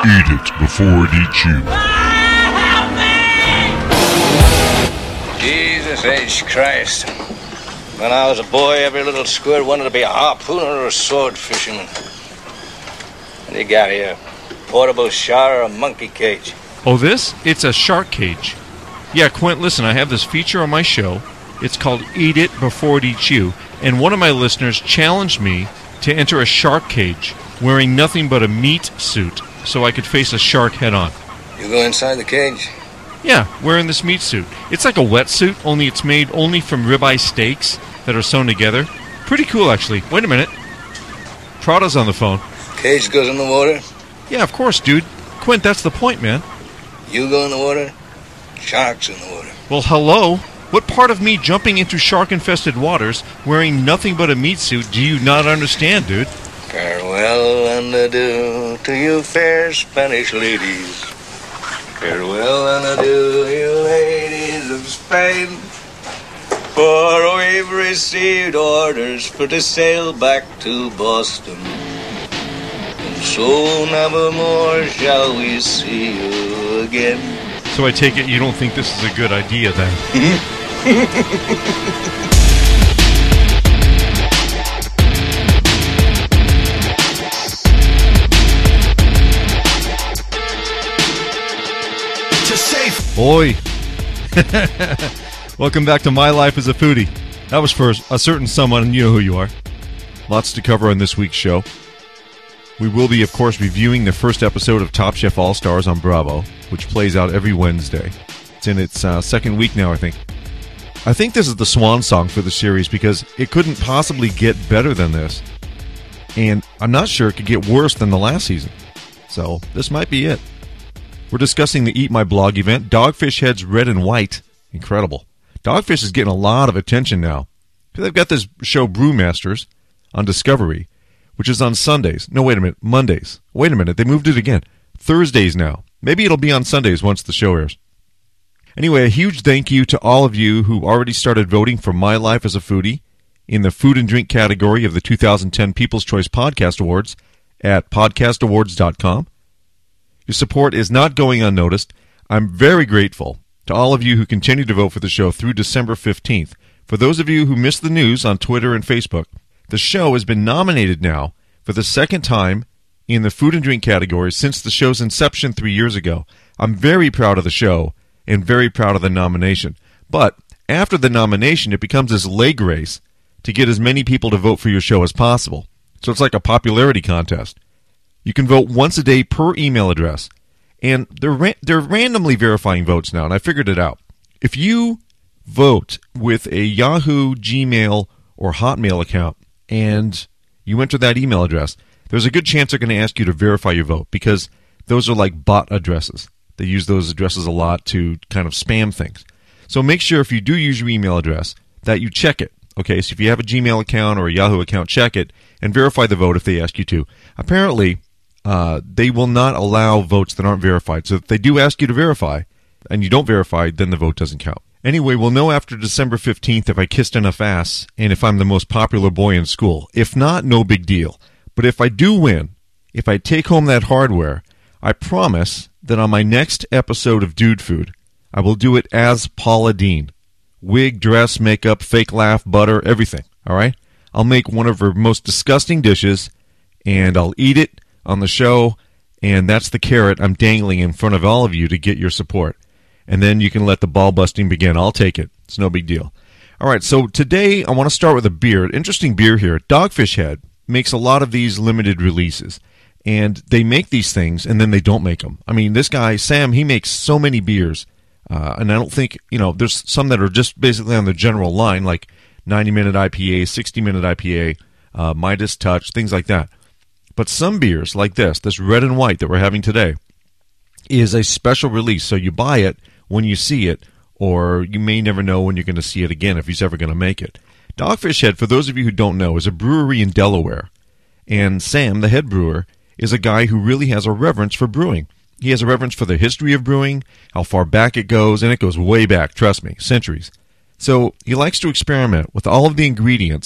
Eat it before it eats you. Jesus H. Christ. When I was a boy, every little squirt wanted to be a harpooner or a sword fisherman. What do you got here? Portable shower or a monkey cage? Oh, this? It's a shark cage. Yeah, Quint, listen, I have this feature on my show. It's called Eat It Before It Eats You. And one of my listeners challenged me to enter a shark cage wearing nothing but a meat suit so I could face a shark head on. You go inside the cage? Yeah, wearing this meat suit. It's like a wetsuit, only it's made only from ribeye steaks that are sewn together. Pretty cool, actually. Wait a minute. Prada's on the phone. Cage goes in the water? Yeah, of course, dude. Quint, that's the point, man. You go in the water? Shark's in the water. Well, hello? What part of me jumping into shark-infested waters wearing nothing but a meat suit do you not understand, dude? Farewell and adieu to you fair Spanish ladies. Farewell and adieu, you ladies of Spain. For we've received orders for to sail back to Boston. And so never more shall we see you again. So I take it you don't think this is a good idea, then? Boy. Welcome back to My Life as a Foodie. That was for a certain someone, and you know who you are. Lots to cover on this week's show. We will be, of course, reviewing the first episode of Top Chef All-Stars on Bravo, which plays out every Wednesday. It's in its second week now, I think. I think this is the swan song for the series because it couldn't possibly get better than this. And I'm not sure it could get worse than the last season. So, this might be it. We're discussing the Eat My Blog event, Dogfish Head's Red and White. Incredible. Dogfish is getting a lot of attention now. They've got this show Brewmasters on Discovery, which is on Sundays. No, wait a minute, Mondays. Wait a minute, they moved it again. Thursdays now. Maybe it'll be on Sundays once the show airs. Anyway, a huge thank you to all of you who already started voting for My Life as a Foodie in the food and drink category of the 2010 People's Choice Podcast Awards at podcastawards.com. Your support is not going unnoticed. I'm very grateful to all of you who continue to vote for the show through December 15th. For those of you who missed the news on Twitter and Facebook, the show has been nominated now for the second time in the food and drink category since the show's inception 3 years ago. I'm very proud of the show and very proud of the nomination. But after the nomination, it becomes this leg race to get as many people to vote for your show as possible. So it's like a popularity contest. You can vote once a day per email address, and they're randomly verifying votes now, and I figured it out. If you vote with a Yahoo, Gmail, or Hotmail account, and you enter that email address, there's a good chance they're going to ask you to verify your vote, because those are like bot addresses. They use those addresses a lot to kind of spam things. So make sure if you do use your email address that you check it. Okay, so if you have a Gmail account or a Yahoo account, check it and verify the vote if they ask you to. Apparently, they will not allow votes that aren't verified. So if they do ask you to verify and you don't verify, then the vote doesn't count. Anyway, we'll know after December 15th if I kissed enough ass and if I'm the most popular boy in school. If not, no big deal. But if I do win, if I take home that hardware, I promise that on my next episode of Dude Food, I will do it as Paula Deen. Wig, dress, makeup, fake laugh, butter, everything. All right? I'll make one of her most disgusting dishes, and I'll eat it on the show, and that's the carrot I'm dangling in front of all of you to get your support. And then you can let the ball busting begin. I'll take it. It's no big deal. All right, so today I want to start with a beer. Interesting beer here. Dogfish Head makes a lot of these limited releases, and they make these things, and then they don't make them. I mean, this guy, Sam, he makes so many beers, and I don't think, there's some that are just basically on the general line, like 90-minute IPA, 60-minute IPA, Midas Touch, things like that. But some beers, like this Red and White that we're having today, is a special release. So you buy it when you see it, or you may never know when you're going to see it again if he's ever going to make it. Dogfish Head, for those of you who don't know, is a brewery in Delaware. And Sam, the head brewer, is a guy who really has a reverence for brewing. He has a reverence for the history of brewing, how far back it goes, and it goes way back, trust me, centuries. So he likes to experiment with all of the ingredients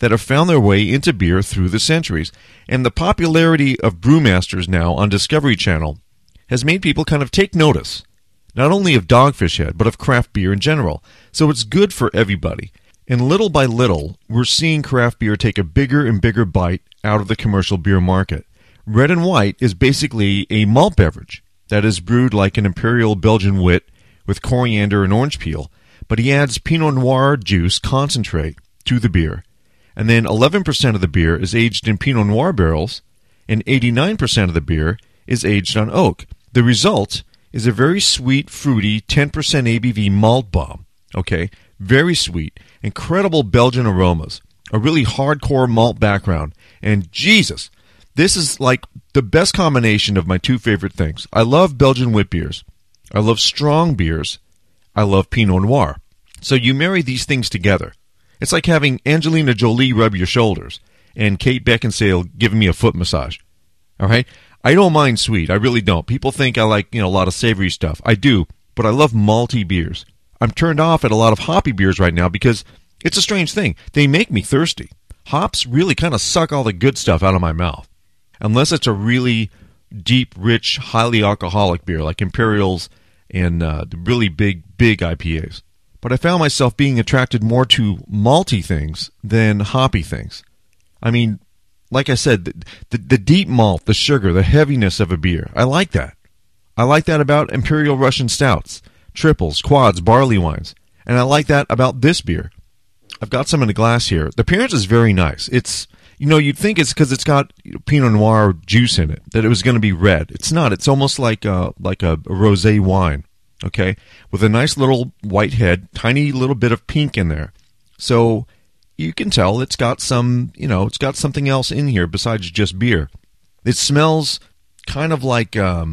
that have found their way into beer through the centuries. And the popularity of brewmasters now on Discovery Channel has made people kind of take notice, not only of Dogfish Head, but of craft beer in general. So it's good for everybody. And little by little, we're seeing craft beer take a bigger and bigger bite out of the commercial beer market. Red and White is basically a malt beverage that is brewed like an Imperial Belgian wit with coriander and orange peel, but he adds Pinot Noir juice concentrate to the beer. And then 11% of the beer is aged in Pinot Noir barrels, and 89% of the beer is aged on oak. The result is a very sweet, fruity, 10% ABV malt bomb. Okay? Very sweet. Incredible Belgian aromas. A really hardcore malt background. And Jesus, this is like the best combination of my two favorite things. I love Belgian wit beers. I love strong beers. I love Pinot Noir. So you marry these things together. It's like having Angelina Jolie rub your shoulders and Kate Beckinsale giving me a foot massage. All right? I don't mind sweet. I really don't. People think I like, a lot of savory stuff. I do, but I love malty beers. I'm turned off at a lot of hoppy beers right now because it's a strange thing. They make me thirsty. Hops really kind of suck all the good stuff out of my mouth. Unless it's a really deep, rich, highly alcoholic beer like Imperials and the really big IPAs. But I found myself being attracted more to malty things than hoppy things. I mean, like I said, the deep malt, the sugar, the heaviness of a beer, I like that. I like that about Imperial Russian stouts, triples, quads, barley wines. And I like that about this beer. I've got some in a glass here. The appearance is very nice. It's, you'd think it's because it's got Pinot Noir juice in it, that it was going to be red. It's not. It's almost like a rosé wine. Okay, with a nice little white head, tiny little bit of pink in there. So you can tell it's got some, it's got something else in here besides just beer. It smells kind of like a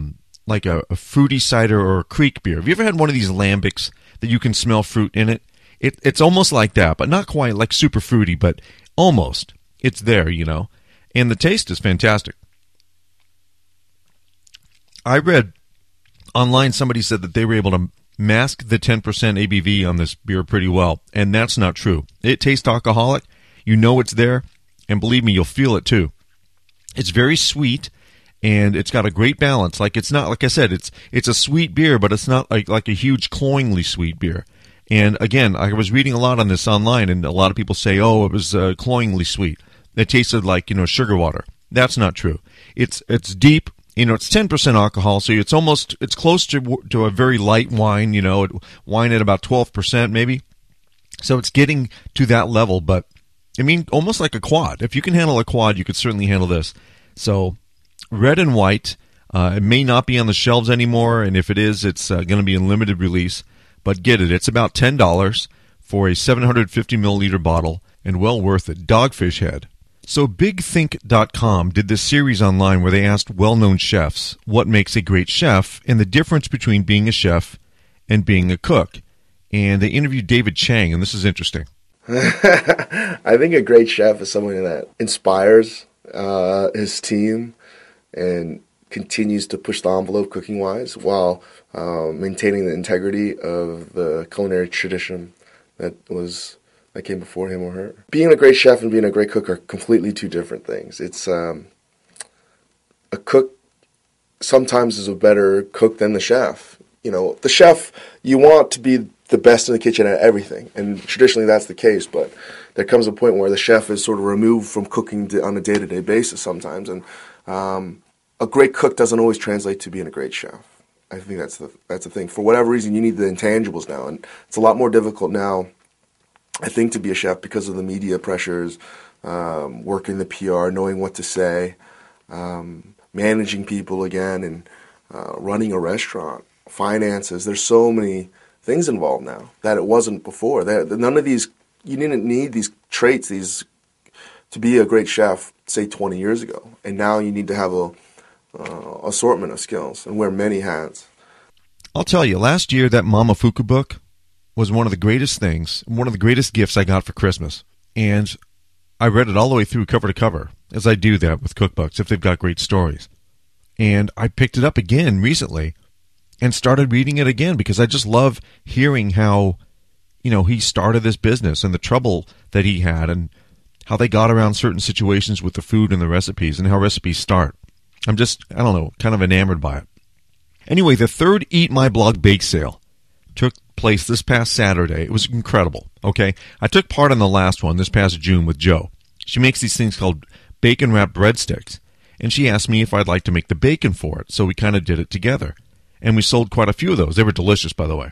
fruity cider or a creek beer. Have you ever had one of these lambics that you can smell fruit in it? It's almost like that, but not quite like super fruity, but almost. It's there, And the taste is fantastic. I read online, somebody said that they were able to mask the 10% ABV on this beer pretty well, and that's not true. It tastes alcoholic. You know it's there, and believe me, you'll feel it too. It's very sweet, and it's got a great balance. Like, it's not, like I said, it's a sweet beer, but it's not like a huge cloyingly sweet beer. And again, I was reading a lot on this online, and a lot of people say, oh, it was cloyingly sweet. It tasted like, sugar water. That's not true. It's deep. It's 10% alcohol, so it's close to a very light wine, wine at about 12% maybe. So it's getting to that level, but almost like a quad. If you can handle a quad, you could certainly handle this. So Red and White, it may not be on the shelves anymore, and if it is, it's going to be in limited release, but get it. It's about $10 for a 750 milliliter bottle, and well worth it. Dogfish Head. So BigThink.com did this series online where they asked well-known chefs what makes a great chef and the difference between being a chef and being a cook. And they interviewed David Chang, and this is interesting. I think a great chef is someone that inspires his team and continues to push the envelope cooking-wise while maintaining the integrity of the culinary tradition that came before him or her. Being a great chef and being a great cook are completely two different things. It's a cook sometimes is a better cook than the chef. The chef, you want to be the best in the kitchen at everything, and traditionally that's the case, but there comes a point where the chef is sort of removed from cooking on a day-to-day basis sometimes, and a great cook doesn't always translate to being a great chef. I think that's the thing. For whatever reason, you need the intangibles now, and it's a lot more difficult now, I think, to be a chef because of the media pressures, working the PR, knowing what to say, managing people again, and running a restaurant, finances. There's so many things involved now that it wasn't before. None of these, you didn't need these traits to be a great chef, say 20 years ago. And now you need to have a assortment of skills and wear many hats. I'll tell you, last year that Momofuku book was one of the greatest things, one of the greatest gifts I got for Christmas. And I read it all the way through cover to cover, as I do that with cookbooks if they've got great stories. And I picked it up again recently and started reading it again because I just love hearing how, he started this business and the trouble that he had and how they got around certain situations with the food and the recipes, and how recipes start. I'm just, I don't know, kind of enamored by it. Anyway, the third Eat My Blog bake sale took place this past Saturday. It was incredible, okay? I took part in the last one this past June with Jo. She makes these things called bacon-wrapped breadsticks, and she asked me if I'd like to make the bacon for it, so we kind of did it together. And we sold quite a few of those. They were delicious, by the way.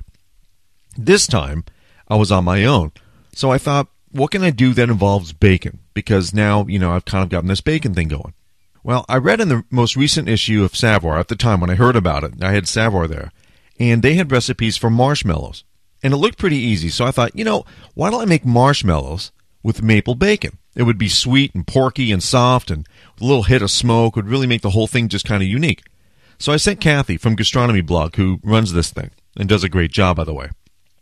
This time, I was on my own, so I thought, what can I do that involves bacon? Because now, I've kind of gotten this bacon thing going. Well, I read in the most recent issue of Savoir, at the time when I heard about it, I had Savoir there, and they had recipes for marshmallows. And it looked pretty easy, so I thought, why don't I make marshmallows with maple bacon? It would be sweet and porky and soft, and with a little hit of smoke would really make the whole thing just kind of unique. So I sent Kathy from Gastronomy Blog, who runs this thing, and does a great job, by the way.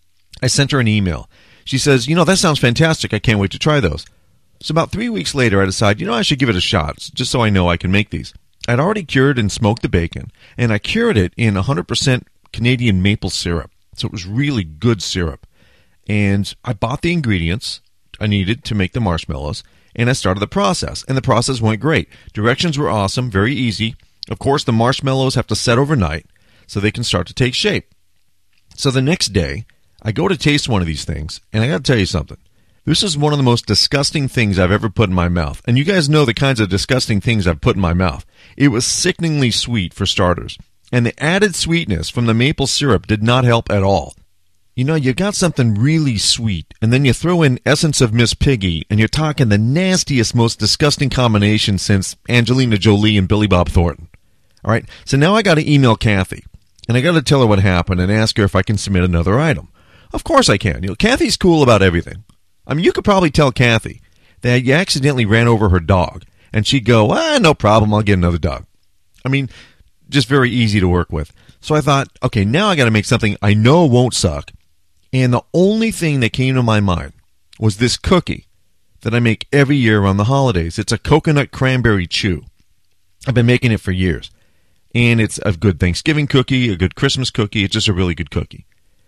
I sent her an email. She says, that sounds fantastic. I can't wait to try those. So about 3 weeks later, I decided, I should give it a shot, just so I know I can make these. I'd already cured and smoked the bacon, and I cured it in 100% Canadian maple syrup. So it was really good syrup. And I bought the ingredients I needed to make the marshmallows, and I started the process. And the process went great. Directions were awesome, very easy. Of course, the marshmallows have to set overnight so they can start to take shape. So the next day, I go to taste one of these things, and I got to tell you something. This is one of the most disgusting things I've ever put in my mouth. And you guys know the kinds of disgusting things I've put in my mouth. It was sickeningly sweet for starters. And the added sweetness from the maple syrup did not help at all. You got something really sweet, and then you throw in essence of Miss Piggy, and you're talking the nastiest, most disgusting combination since Angelina Jolie and Billy Bob Thornton. All right, so now I got to email Kathy, and I got to tell her what happened and ask her if I can submit another item. Of course I can. Kathy's cool about everything. I mean, you could probably tell Kathy that you accidentally ran over her dog, and she'd go, no problem, I'll get another dog. I mean, just very easy to work with. So I thought, okay, now I got to make something I know won't suck. And the only thing that came to my mind was this cookie that I make every year around the holidays. It's a coconut cranberry chew. I've been making it for years. And it's a good Thanksgiving cookie, a good Christmas cookie. It's just a really good cookie.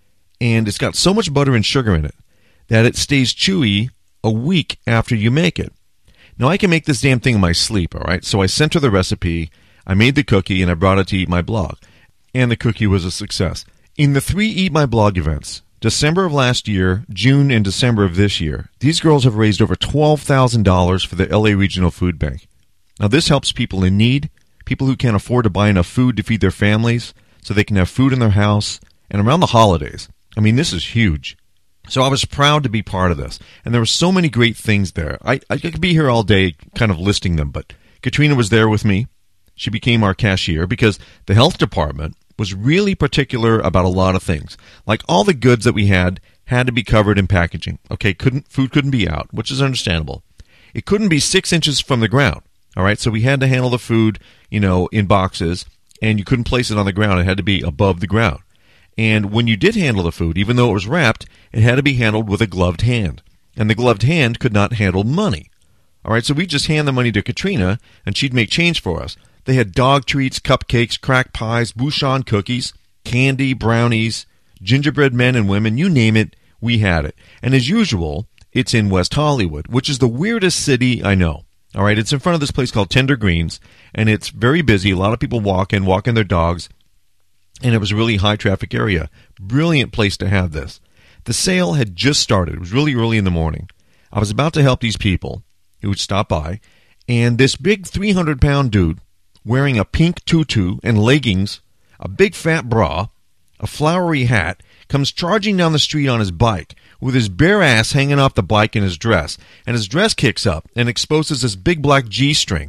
And it's got so much butter and sugar in it that it stays chewy a week after you make it. Now, I can make this damn thing in my sleep, all right? So I sent her the recipe, I made the cookie, and I brought it to Eat My Blog. And the cookie was a success. In the 3 Eat My Blog events, December of last year, June and December of this year, these girls have raised over $12,000 for the LA Regional Food Bank. Now, this helps people in need, people who can't afford to buy enough food to feed their families, so they can have food in their house, and around the holidays. I mean, this is huge. So I was proud to be part of this, and there were so many great things there. I could be here all day kind of listing them, but Katrina was there with me. She became our cashier because the health department was really particular about a lot of things. Like all the goods that we had to be covered in packaging. Okay, food couldn't be out, which is understandable. It couldn't be 6 inches from the ground. All right, so we had to handle the food, in boxes, and you couldn't place it on the ground. It had to be above the ground. And when you did handle the food, even though it was wrapped, it had to be handled with a gloved hand. And the gloved hand could not handle money. All right, so we just hand the money to Katrina, and she'd make change for us. They had dog treats, cupcakes, crack pies, Bouchon cookies, candy, brownies, gingerbread men and women, you name it, we had it. And as usual, it's in West Hollywood, which is the weirdest city I know. All right, it's in front of this place called Tender Greens, and it's very busy. A lot of people walking their dogs, and it was a really high-traffic area. Brilliant place to have this. The sale had just started. It was really early in the morning. I was about to help these people who would stop by, and this big 300-pound dude wearing a pink tutu and leggings, a big fat bra, a flowery hat, comes charging down the street on his bike with his bare ass hanging off the bike in his dress. And his dress kicks up and exposes this big black G-string.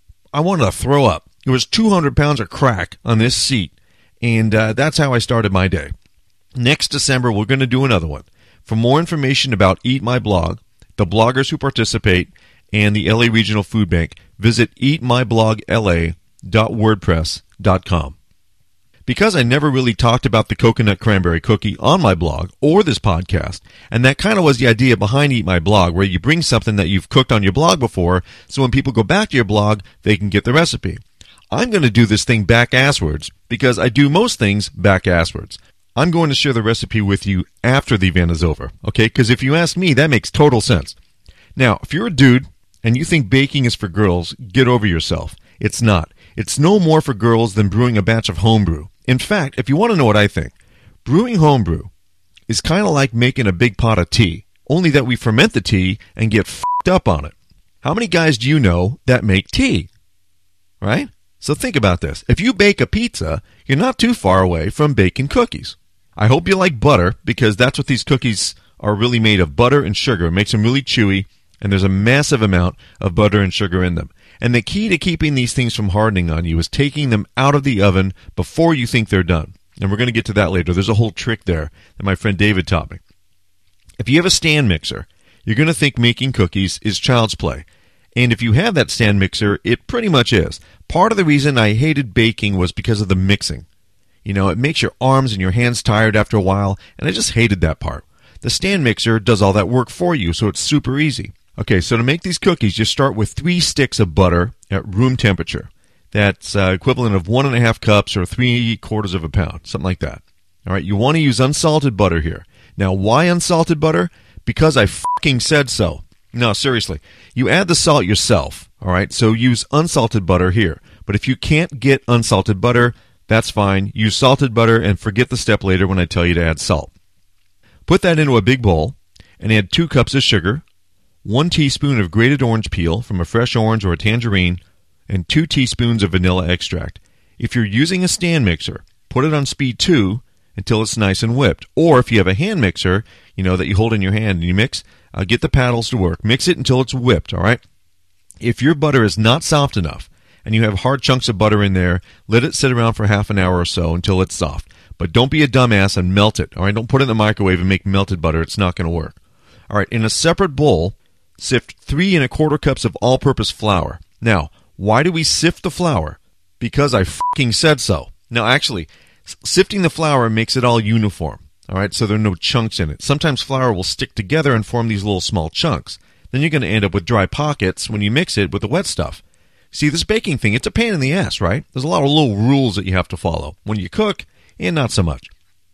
I wanted to throw up. There was 200 pounds of crack on this seat. And that's how I started my day. Next December, we're going to do another one. For more information about Eat My Blog, the bloggers who participate, and the LA Regional Food Bank, visit eatmyblogla.wordpress.com. Because I never really talked about the coconut cranberry cookie on my blog or this podcast, and that kind of was the idea behind Eat My Blog, where you bring something that you've cooked on your blog before, so when people go back to your blog, they can get the recipe. I'm going to do this thing back-asswards, because I do most things back-asswards. I'm going to share the recipe with you after the event is over, okay? Because if you ask me, that makes total sense. Now, if you're a dude and you think baking is for girls, get over yourself. It's not. It's no more for girls than brewing a batch of homebrew. In fact, if you want to know what I think, brewing homebrew is kind of like making a big pot of tea, only that we ferment the tea and get f***ed up on it. How many guys do you know that make tea? Right? So think about this. If you bake a pizza, you're not too far away from baking cookies. I hope you like butter, because that's what these cookies are really made of, butter and sugar. It makes them really chewy, and there's a massive amount of butter and sugar in them. And the key to keeping these things from hardening on you is taking them out of the oven before you think they're done. And we're going to get to that later. There's a whole trick there that my friend David taught me. If you have a stand mixer, you're going to think making cookies is child's play. And if you have that stand mixer, it pretty much is. Part of the reason I hated baking was because of the mixing. You know, it makes your arms and your hands tired after a while, and I just hated that part. The stand mixer does all that work for you, so it's super easy. Okay, so to make these cookies, you start with 3 sticks of butter at room temperature. That's equivalent of 1.5 cups or 3/4 of a pound, something like that. All right, you want to use unsalted butter here. Now, why unsalted butter? Because I fucking said so. No, seriously. You add the salt yourself, all right? So use unsalted butter here. But if you can't get unsalted butter, that's fine. Use salted butter and forget the step later when I tell you to add salt. Put that into a big bowl and add 2 cups of sugar, 1 teaspoon of grated orange peel from a fresh orange or a tangerine, and 2 teaspoons of vanilla extract. If you're using a stand mixer, put it on speed 2 until it's nice and whipped. Or if you have a hand mixer, you know, that you hold in your hand and you mix, get the paddles to work. Mix it until it's whipped, all right? If your butter is not soft enough and you have hard chunks of butter in there, let it sit around for half an hour or so until it's soft. But don't be a dumbass and melt it, all right? Don't put it in the microwave and make melted butter. It's not going to work. All right, in a separate bowl, sift 3 1/4 cups of all-purpose flour. Now, why do we sift the flour? Because I fucking said so. Now, actually, sifting the flour makes it all uniform. All right, so there are no chunks in it. Sometimes flour will stick together and form these little small chunks. Then you're going to end up with dry pockets when you mix it with the wet stuff. See, this baking thing, it's a pain in the ass, right? There's a lot of little rules that you have to follow when you cook, and not so much.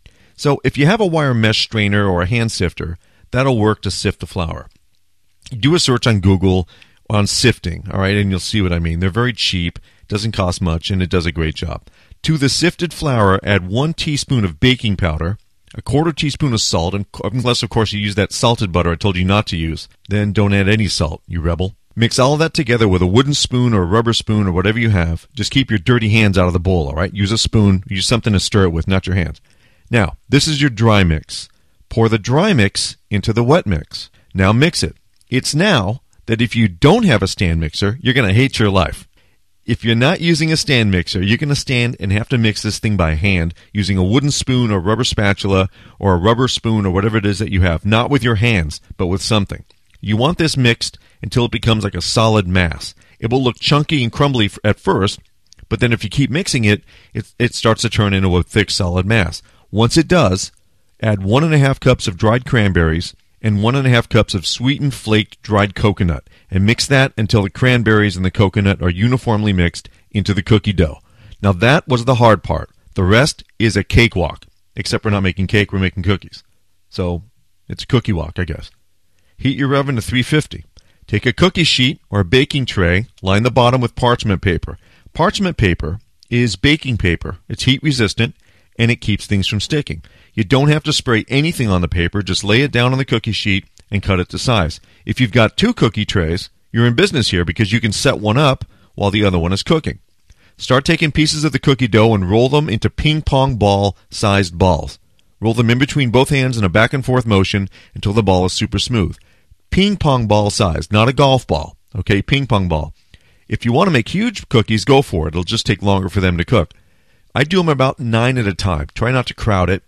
So if you have a wire mesh strainer or a hand sifter, that'll work to sift the flour. Do a search on Google on sifting, all right, and you'll see what I mean. They're very cheap, doesn't cost much, and it does a great job. To the sifted flour, add 1 teaspoon of baking powder, 1/4 teaspoon of salt, unless, of course, you use that salted butter I told you not to use. Then don't add any salt, you rebel. Mix all of that together with a wooden spoon or a rubber spoon or whatever you have. Just keep your dirty hands out of the bowl, all right? Use a spoon. Use something to stir it with, not your hands. Now, this is your dry mix. Pour the dry mix into the wet mix. Now mix it. It's now that if you don't have a stand mixer, you're going to hate your life. If you're not using a stand mixer, you're going to stand and have to mix this thing by hand using a wooden spoon or rubber spatula or a rubber spoon or whatever it is that you have. Not with your hands, but with something. You want this mixed until it becomes like a solid mass. It will look chunky and crumbly at first, but then if you keep mixing it, it starts to turn into a thick, solid mass. Once it does, add 1.5 cups of dried cranberries and 1.5 cups of sweetened flaked dried coconut, and mix that until the cranberries and the coconut are uniformly mixed into the cookie dough. Now that was the hard part. The rest is a cakewalk, except we're not making cake, we're making cookies. So it's a cookie walk, I guess. Heat your oven to 350. Take a cookie sheet or a baking tray, line the bottom with parchment paper. Parchment paper is baking paper. It's heat resistant, and it keeps things from sticking. You don't have to spray anything on the paper. Just lay it down on the cookie sheet and cut it to size. If you've got 2 cookie trays, you're in business here because you can set one up while the other one is cooking. Start taking pieces of the cookie dough and roll them into ping-pong ball-sized balls. Roll them in between both hands in a back-and-forth motion until the ball is super smooth. Ping-pong ball-sized, not a golf ball. Okay, ping-pong ball. If you want to make huge cookies, go for it. It'll just take longer for them to cook. I do them about 9 at a time. Try not to crowd it.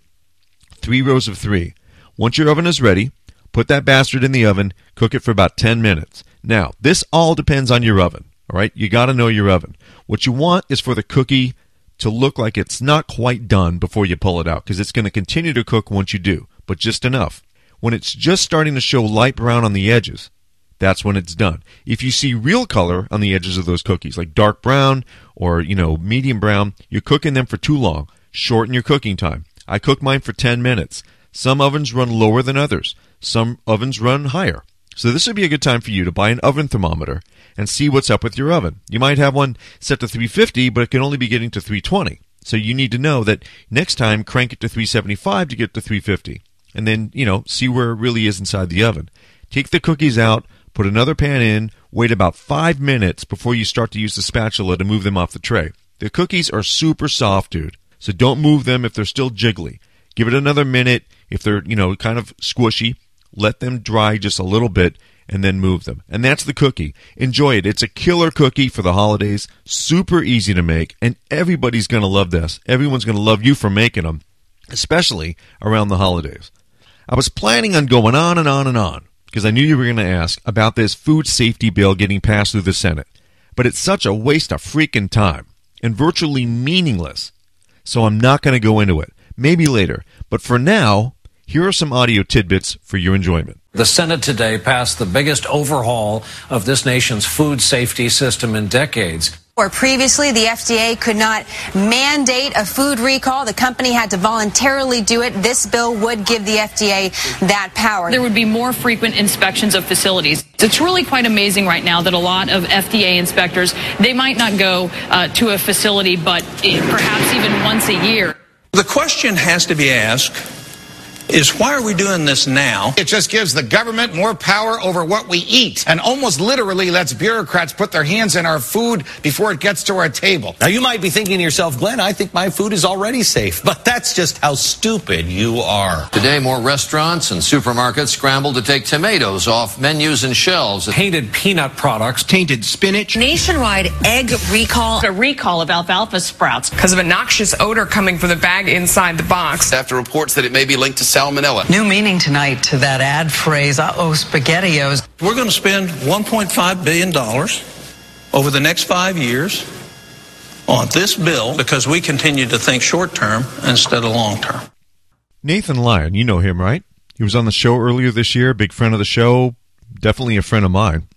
3 rows of 3. Once your oven is ready, put that bastard in the oven, cook it for about 10 minutes. Now, this all depends on your oven, all right? You got to know your oven. What you want is for the cookie to look like it's not quite done before you pull it out, because it's going to continue to cook once you do, but just enough. When it's just starting to show light brown on the edges, that's when it's done. If you see real color on the edges of those cookies, like dark brown or, medium brown, you're cooking them for too long. Shorten your cooking time. I cook mine for 10 minutes. Some ovens run lower than others. Some ovens run higher. So this would be a good time for you to buy an oven thermometer and see what's up with your oven. You might have one set to 350, but it can only be getting to 320. So you need to know that next time, crank it to 375 to get to 350. And then, see where it really is inside the oven. Take the cookies out, put another pan in, wait about 5 minutes before you start to use the spatula to move them off the tray. The cookies are super soft, dude. So don't move them if they're still jiggly. Give it another minute. If they're, kind of squishy, let them dry just a little bit and then move them. And that's the cookie. Enjoy it. It's a killer cookie for the holidays. Super easy to make, and everybody's going to love this. Everyone's going to love you for making them, especially around the holidays. I was planning on going on and on and on because I knew you were going to ask about this food safety bill getting passed through the Senate. But it's such a waste of freaking time and virtually meaningless. So I'm not going to go into it. Maybe later. But for now, here are some audio tidbits for your enjoyment. The Senate today passed the biggest overhaul of this nation's food safety system in decades. Where previously the FDA could not mandate a food recall, the company had to voluntarily do it. This bill would give the FDA that power. There would be more frequent inspections of facilities. It's really quite amazing right now that a lot of FDA inspectors, they might not go to a facility, but perhaps even once a year. The question has to be asked is, why are we doing this now? It just gives the government more power over what we eat and almost literally lets bureaucrats put their hands in our food before it gets to our table. Now, you might be thinking to yourself, Glenn, I think my food is already safe. But that's just how stupid you are. Today, more restaurants and supermarkets scramble to take tomatoes off menus and shelves. Tainted peanut products. Tainted spinach. Nationwide egg recall. A recall of alfalfa sprouts because of a noxious odor coming from the bag inside the box. After reports that it may be linked to salmonella. New meaning tonight to that ad phrase, uh-oh, SpaghettiOs. We're going to spend $1.5 billion over the next 5 years on this bill because we continue to think short term instead of long term. Nathan Lyon, you know him, right? He was on the show earlier this year, big friend of the show, definitely a friend of mine.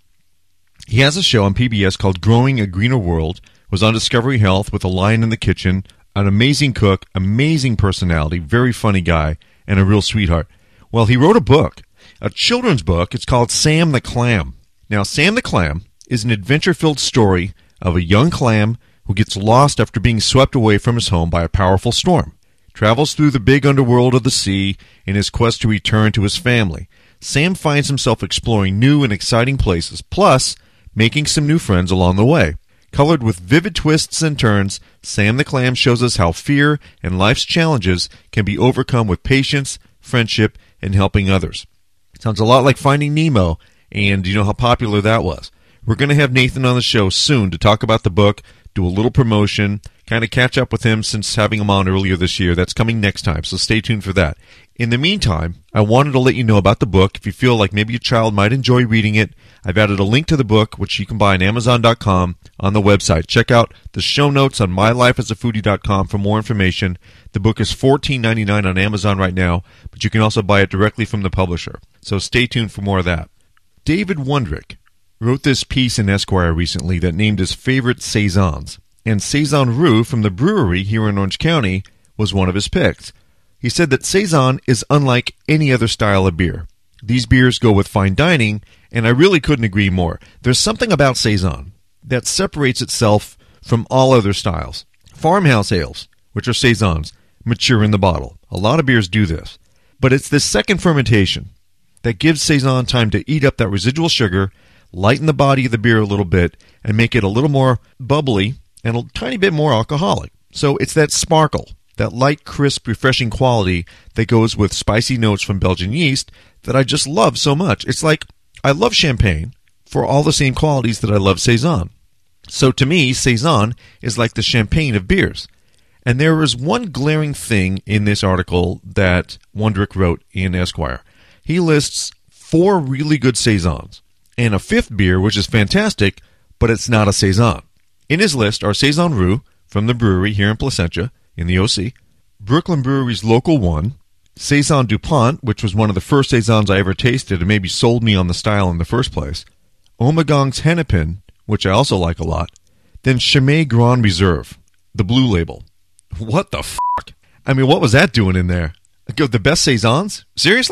He has a show on PBS called Growing a Greener World, was on Discovery Health with A Lion in the Kitchen, an amazing cook, amazing personality, very funny guy, and a real sweetheart. Well, he wrote a book, a children's book. It's called Sam the Clam. Now, Sam the Clam is an adventure-filled story of a young clam who gets lost after being swept away from his home by a powerful storm. Travels through the big underworld of the sea in his quest to return to his family. Sam finds himself exploring new and exciting places, plus making some new friends along the way. Colored with vivid twists and turns, Sam the Clam shows us how fear and life's challenges can be overcome with patience, friendship, and helping others. Sounds a lot like Finding Nemo, and you know how popular that was. We're going to have Nathan on the show soon to talk about the book, do a little promotion, kind of catch up with him since having him on earlier this year. That's coming next time, so stay tuned for that. In the meantime, I wanted to let you know about the book. If you feel like maybe your child might enjoy reading it, I've added a link to the book, which you can buy on Amazon.com on the website. Check out the show notes on mylifeasafoodie.com for more information. The book is $14.99 on Amazon right now, but you can also buy it directly from the publisher. So stay tuned for more of that. David Wondrich wrote this piece in Esquire recently that named his favorite saisons. And Saison Roux from the brewery here in Orange County was one of his picks. He said that Saison is unlike any other style of beer. These beers go with fine dining, and I really couldn't agree more. There's something about Saison that separates itself from all other styles. Farmhouse ales, which are Saisons, mature in the bottle. A lot of beers do this. But it's this second fermentation that gives Saison time to eat up that residual sugar, lighten the body of the beer a little bit, and make it a little more bubbly and a tiny bit more alcoholic. So it's that sparkle, that light, crisp, refreshing quality that goes with spicy notes from Belgian yeast that I just love so much. It's like I love champagne for all the same qualities that I love Saison. So to me, Saison is like the champagne of beers. And there is one glaring thing in this article that Wondrich wrote in Esquire. He lists 4 really good Saisons and a 5th beer, which is fantastic, but it's not a Saison. In his list are Saison Roux from the brewery here in Placentia, in the OC, Brooklyn Brewery's Local 1, Saison DuPont, which was one of the first Saisons I ever tasted and maybe sold me on the style in the first place, Ommegaang's Hennepin, which I also like a lot, then Chimay Grand Reserve, the blue label. What the fuck? I mean, what was that doing in there? The best Saisons? Seriously?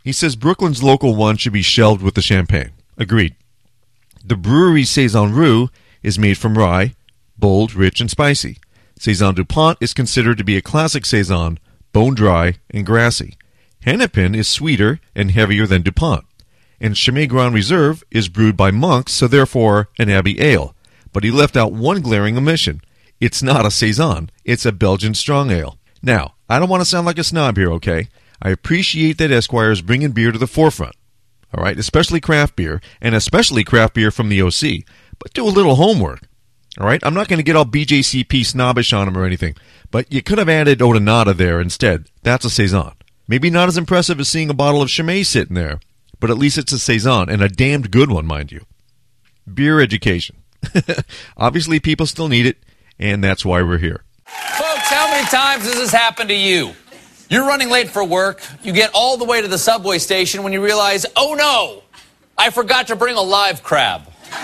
He says Brooklyn's local one should be shelved with the champagne. Agreed. The brewery's Saison Roux is made from rye, bold, rich, and spicy. Saison DuPont is considered to be a classic Saison, bone-dry and grassy. Hennepin is sweeter and heavier than DuPont. And Chimay Grand Reserve is brewed by monks, so therefore an Abbey ale. But he left out one glaring omission. It's not a Saison. It's a Belgian strong ale. Now, I don't want to sound like a snob here, okay? I appreciate that Esquire is bringing beer to the forefront. All right, especially craft beer, and especially craft beer from the OC. But do a little homework. All right, I'm not going to get all BJCP snobbish on him or anything, but you could have added Odonata there instead. That's a Saison. Maybe not as impressive as seeing a bottle of Chimay sitting there, but at least it's a Saison, and a damned good one, mind you. Beer education. Obviously, people still need it, and that's why we're here. Folks, how many times has this happened to you? You're running late for work, you get all the way to the subway station when you realize, oh no, I forgot to bring a live crab.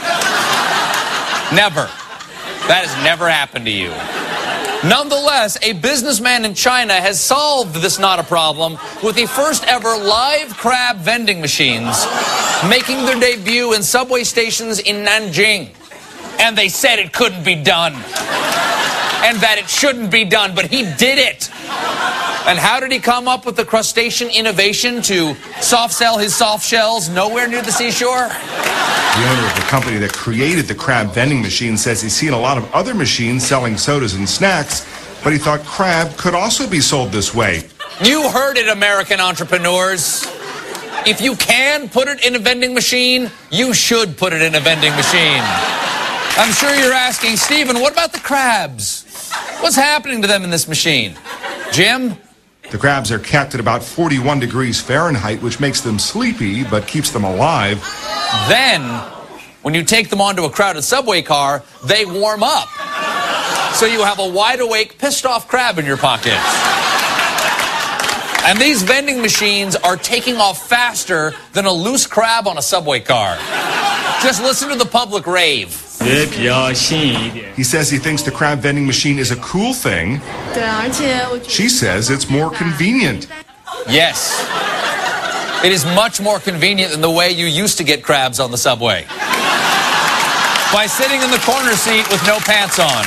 Never. That has never happened to you. Nonetheless, a businessman in China has solved this not a problem with the first ever live crab vending machines making their debut in subway stations in Nanjing. And they said it couldn't be done. And that it shouldn't be done, but he did it. And how did he come up with the crustacean innovation to soft sell his soft shells nowhere near the seashore? The owner of the company that created the crab vending machine says he's seen a lot of other machines selling sodas and snacks, but he thought crab could also be sold this way. You heard it, American entrepreneurs. If you can put it in a vending machine, you should put it in a vending machine. I'm sure you're asking, Stephen, what about the crabs? What's happening to them in this machine? Jim? The crabs are kept at about 41 degrees Fahrenheit, which makes them sleepy but keeps them alive. Then, when you take them onto a crowded subway car, they warm up. So you have a wide-awake, pissed-off crab in your pocket. And these vending machines are taking off faster than a loose crab on a subway car. Just listen to the public rave. He says he thinks the crab vending machine is a cool thing. She says it's more convenient. Yes. It is much more convenient than the way you used to get crabs on the subway. By sitting in the corner seat with no pants on.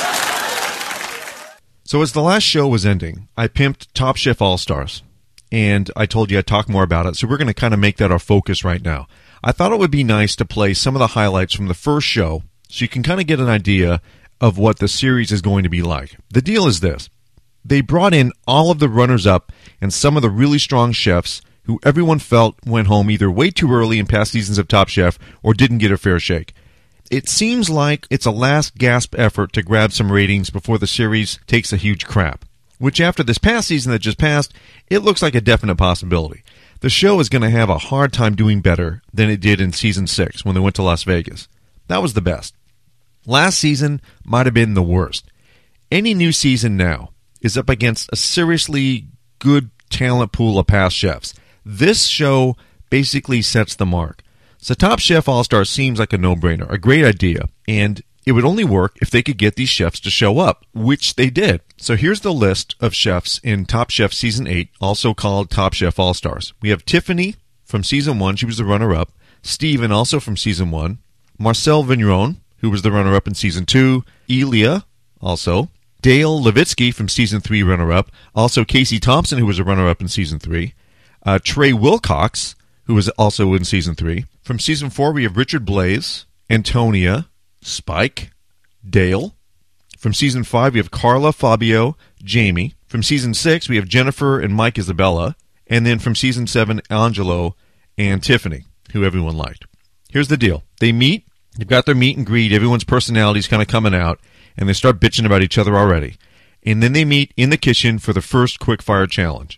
So as the last show was ending, I pimped Top Chef All-Stars. And I told you I'd talk more about it, so we're going to kind of make that our focus right now. I thought it would be nice to play some of the highlights from the first show so you can kind of get an idea of what the series is going to be like. The deal is this. They brought in all of the runners-up and some of the really strong chefs who everyone felt went home either way too early in past seasons of Top Chef or didn't get a fair shake. It seems like it's a last gasp effort to grab some ratings before the series takes a huge crap, which after this past season that just passed, it looks like a definite possibility. The show is going to have a hard time doing better than it did in Season 6 when they went to Las Vegas. That was the best. Last season might have been the worst. Any new season now is up against a seriously good talent pool of past chefs. This show basically sets the mark. So Top Chef All-Stars seems like a no-brainer, a great idea, and it would only work if they could get these chefs to show up, which they did. So here's the list of chefs in Top Chef Season 8, also called Top Chef All-Stars. We have Tiffany from Season 1. She was the runner-up. Steven, also from Season 1. Marcel Vigneron, who was the runner-up in Season 2. Elia, also. Dale Levitsky from Season 3, runner-up. Also Casey Thompson, who was a runner-up in Season 3. Trey Wilcox, who was also in Season 3. From Season 4, we have Richard Blaze, Antonia, Spike, Dale. From Season 5, we have Carla, Fabio, Jamie. From Season 6, we have Jennifer and Mike Isabella. And then from Season 7, Angelo and Tiffany, who everyone liked. Here's the deal. They meet, they've got their meet and greet, everyone's personality's kind of coming out, and they start bitching about each other already. And then they meet in the kitchen for the first quick-fire challenge.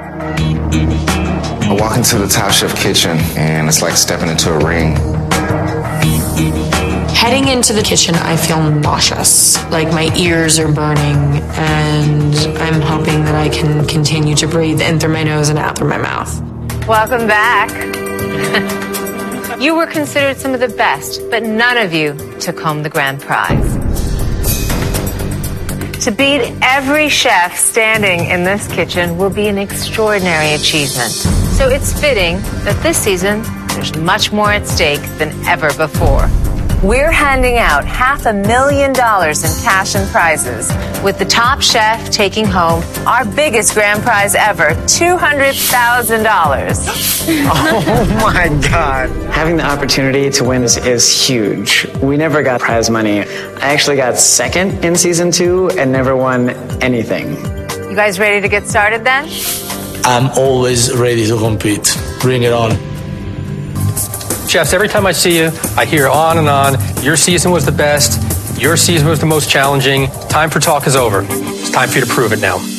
I walk into the Top Chef kitchen, and it's like stepping into a ring. Heading into the kitchen, I feel nauseous, like my ears are burning, and I'm hoping that I can continue to breathe in through my nose and out through my mouth. Welcome back. You were considered some of the best, but none of you took home the grand prize. To beat every chef standing in this kitchen will be an extraordinary achievement. So it's fitting that this season, there's much more at stake than ever before. We're handing out $500,000 in cash and prizes, with the top chef taking home our biggest grand prize ever, $200,000. Oh my God. Having the opportunity to win this is huge. We never got prize money. I actually got second in season 2 and never won anything. You guys ready to get started then? I'm always ready to compete. Bring it on. Chefs, every time I see you, I hear on and on. Your season was the best. Your season was the most challenging. Time for talk is over. It's time for you to prove it now.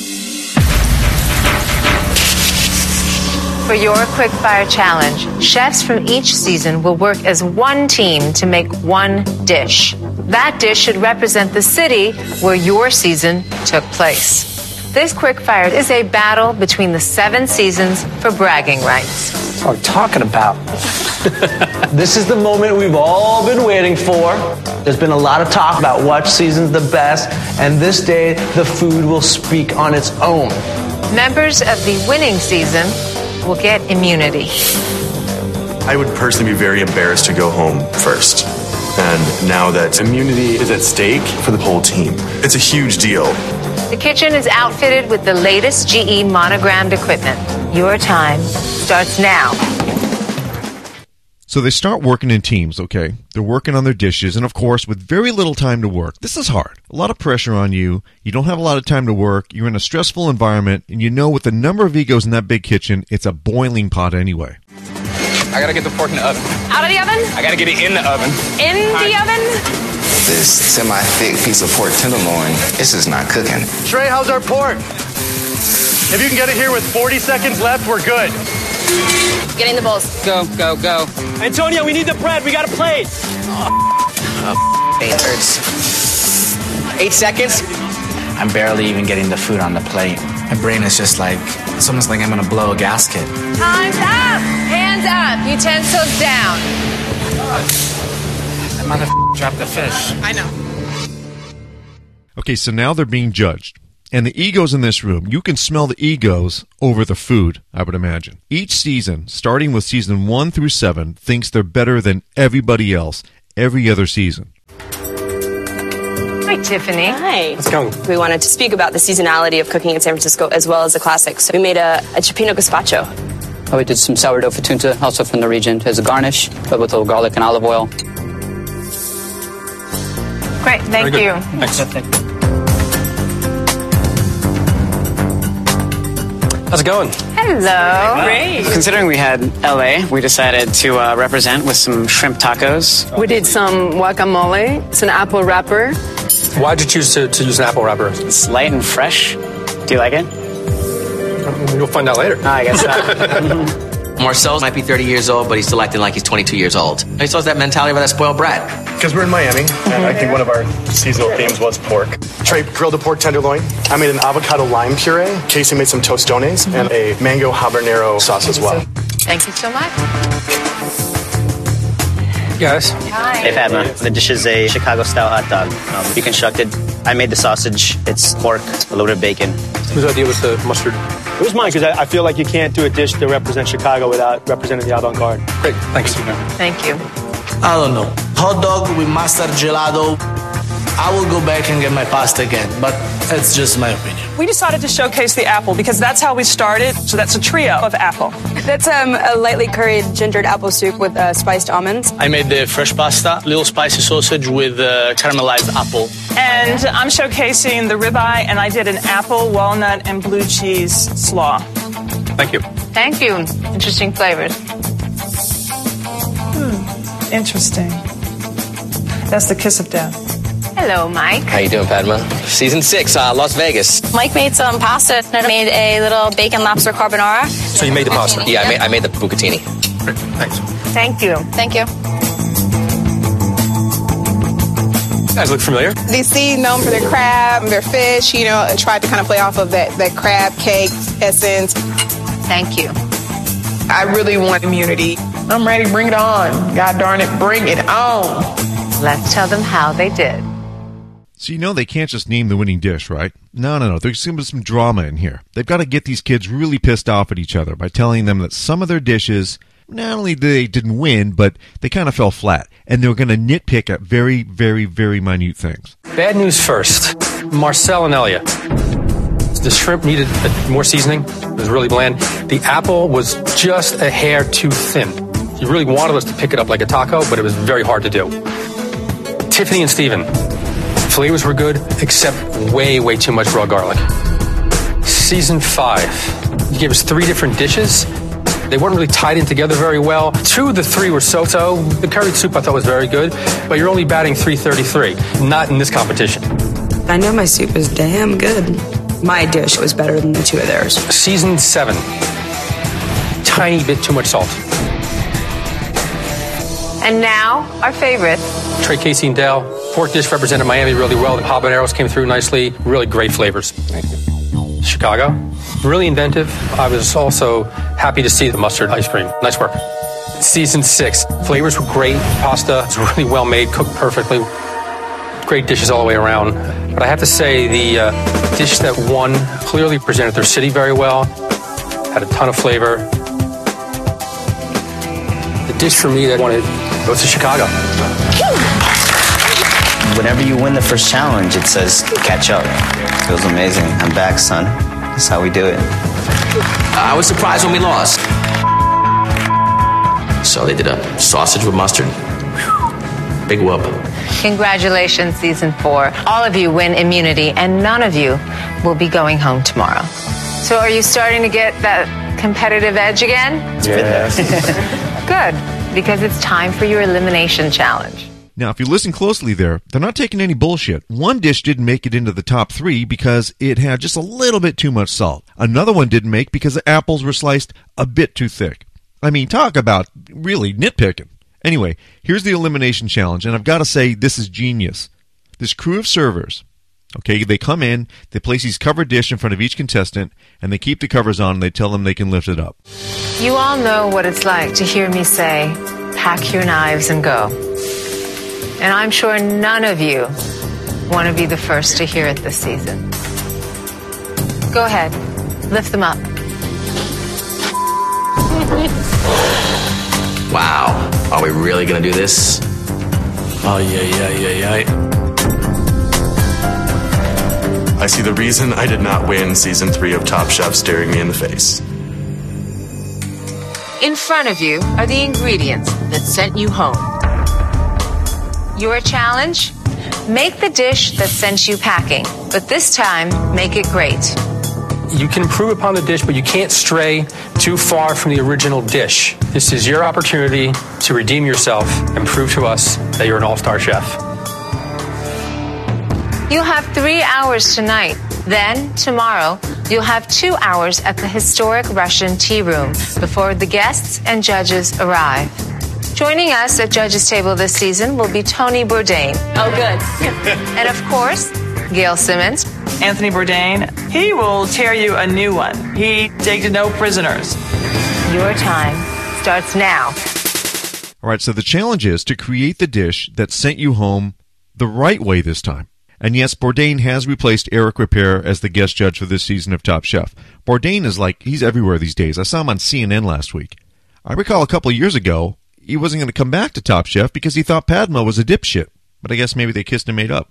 For your Quick Fire Challenge, chefs from each season will work as one team to make one dish. That dish should represent the city where your season took place. This Quick Fire is a battle between the 7 seasons for bragging rights. That's what I'm talking about. This is the moment we've all been waiting for. There's been a lot of talk about which season's the best, and this day the food will speak on its own. Members of the winning season will get immunity. I would personally be very embarrassed to go home first. And now that immunity is at stake for the whole team, it's a huge deal. The kitchen is outfitted with the latest GE monogrammed equipment. Your time starts now. So they start working in teams, okay? They're working on their dishes, and of course, with very little time to work. This is hard. A lot of pressure on you. You don't have a lot of time to work. You're in a stressful environment, and you know with the number of egos in that big kitchen, it's a boiling pot anyway. I gotta get the pork in the oven. Out of the oven? I gotta get it in the oven. In the oven? This semi-thick piece of pork tenderloin, this is not cooking. Trey, how's our pork? If you can get it here with 40 seconds left, we're good. Getting the bowls. Go, go, go. Antonio, we need the bread. We got a plate. It hurts. 8 seconds. I'm barely even getting the food on the plate. My brain is just like, it's almost like I'm gonna blow a gasket. Time's up! Hands up! Utensils down. That mother dropped the fish. I know. Okay, so now they're being judged. And the egos in this room, you can smell the egos over the food, I would imagine. Each season, starting with season 1 through 7, thinks they're better than everybody else every other season. Hi, Tiffany. Hi. Let's go. We wanted to speak about the seasonality of cooking in San Francisco as well as the classics. So we made a cioppino gazpacho. We did some sourdough fettuta, also from the region, as a garnish, but with a little garlic and olive oil. Great, thank you. Thanks. How's it going? Hello. Great. Considering we had LA, we decided to represent with some shrimp tacos. We did some guacamole. It's an apple wrapper. Why'd you choose to use an apple wrapper? It's light and fresh. Do you like it? You'll find out later. I guess not. Marcel might be 30 years old, but he's still acting like he's 22 years old. He still has that mentality of that spoiled brat. Because we're in Miami, and I think one of our seasonal themes was pork. Trey grilled a pork tenderloin. I made an avocado lime puree. Casey made some tostones and a mango habanero sauce as well. Thank you so much. Guys. Hi. Hey, Padma. The dish is a Chicago-style hot dog. Deconstructed. I made the sausage. It's pork, a little bit of bacon. Whose idea was the mustard? It was mine, because I feel like you can't do a dish to represent Chicago without representing the avant-garde. Great, thanks. Thank you. I don't know. Hot dog with mustard gelato. I will go back and get my pasta again, but that's just my opinion. We decided to showcase the apple because that's how we started. So that's a trio of apple. That's a lightly curried gingered apple soup with spiced almonds. I made the fresh pasta, little spicy sausage with caramelized apple. And I'm showcasing the ribeye, and I did an apple, walnut, and blue cheese slaw. Thank you. Thank you. Interesting flavors. Interesting. That's the kiss of death. Hello, Mike. How you doing, Padma? Season 6, Las Vegas. Mike made some pasta. I made a little bacon lobster carbonara. So you made the pasta? Yeah, I made the bucatini. Great, thanks. Thank you. Thank you. You guys look familiar? DC known for their crab and their fish. You know, tried to kind of play off of that crab cake essence. Thank you. I really want immunity. I'm ready. Bring it on. God darn it, bring it on. Let's tell them how they did. So you know they can't just name the winning dish, right? No. There's going to be some drama in here. They've got to get these kids really pissed off at each other by telling them that some of their dishes, not only they didn't win, but they kind of fell flat. And they're going to nitpick at very, very, very minute things. Bad news first. Marcel and Elia. The shrimp needed more seasoning. It was really bland. The apple was just a hair too thin. You really wanted us to pick it up like a taco, but it was very hard to do. Tiffany and Steven. Flavors were good, except way, way too much raw garlic. Season 5. You gave us 3 different dishes. They weren't really tied in together very well. 2 of the 3 were so-so. The curry soup I thought was very good, but you're only batting .333. Not in this competition. I know my soup is damn good. My dish was better than the 2 of theirs. Season 7. Tiny bit too much salt. And now, our favorite. Trey, Casey, and Dale. Pork dish represented Miami really well. The habaneros came through nicely. Really great flavors. Thank you. Chicago. Really inventive. I was also happy to see the mustard ice cream. Nice work. Season 6. Flavors were great. Pasta was really well made, cooked perfectly. Great dishes all the way around. But I have to say the dish that won clearly presented their city very well. Had a ton of flavor. The dish for me that won it goes to Chicago. Whenever you win the first challenge, it says catch up. It feels amazing. I'm back, son. That's how we do it. I was surprised when we lost. So they did a sausage with mustard. Whew. Big whoop. Congratulations, Season 4. All of you win immunity, and none of you will be going home tomorrow. So are you starting to get that competitive edge again? Yes. Good, because it's time for your elimination challenge. Now, if you listen closely there, they're not taking any bullshit. One dish didn't make it into the top 3 because it had just a little bit too much salt. Another one didn't make because the apples were sliced a bit too thick. I mean, talk about really nitpicking. Anyway, here's the elimination challenge, and I've got to say, this is genius. This crew of servers, okay, they come in, they place these covered dish in front of each contestant, and they keep the covers on, and they tell them they can lift it up. You all know what it's like to hear me say, pack your knives and go. And I'm sure none of you want to be the first to hear it this season. Go ahead, lift them up. Wow. Are we really going to do this? Oh, yeah. I see the reason I did not win Season 3 of Top Chef staring me in the face. In front of you are the ingredients that sent you home. Your challenge? Make the dish that sent you packing, but this time, make it great. You can improve upon the dish, but you can't stray too far from the original dish. This is your opportunity to redeem yourself and prove to us that you're an all-star chef. You'll have 3 hours tonight. Then, tomorrow, you'll have 2 hours at the historic Russian tea room before the guests and judges arrive. Joining us at judges' table this season will be Tony Bourdain. Oh, good. And of course, Gail Simmons. Anthony Bourdain, he will tear you a new one. He takes no prisoners. Your time starts now. All right, so the challenge is to create the dish that sent you home the right way this time. And yes, Bourdain has replaced Eric Ripert as the guest judge for this season of Top Chef. Bourdain is he's everywhere these days. I saw him on CNN last week. I recall a couple of years ago, he wasn't going to come back to Top Chef because he thought Padma was a dipshit. But I guess maybe they kissed and made up.